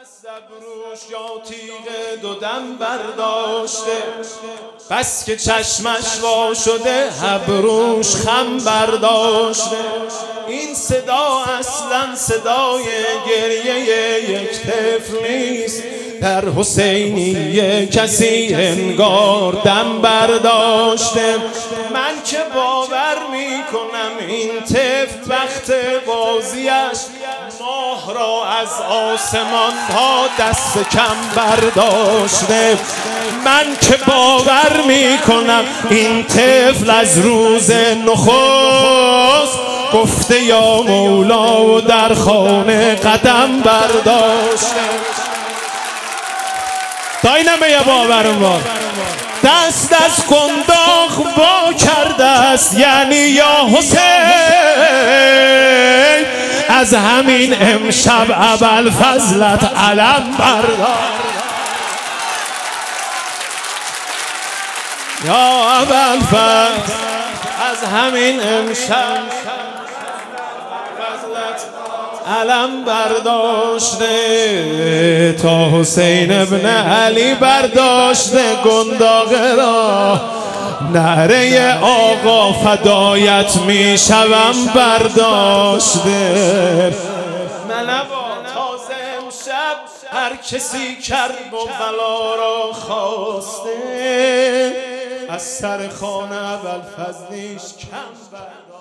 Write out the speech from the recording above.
ابروش یا تیغ دو دم برداشته، بس که چشمش وا شده ابروش خم برداشته. این صدا اصلا صدای گریه یک طفل نیست، در حسینیه کسی انگار دم برداشته. من که باور میکنم این طفل وقت بازیش ماه را از آسمان ها دست کم برداشته. من که باور میکنم این طفل از روز نخست گفته یا مولا و در خانه قدم برداشته. تا اینم یه باورم با دست از قنداق وا کرده است، یعنی یا حسین از همین امشب ابوالفضلت علم بردار. یا ابوالفضل از همین امشب علم برداشته، تا حسین ابن علی برداشته قنداق را. نعره آقا فدایت می شوم برداشته. منبا تازه امشب هر کسی کرب و بلا را خواسته، از سر خانه ابوالفضلیش کم برداشته.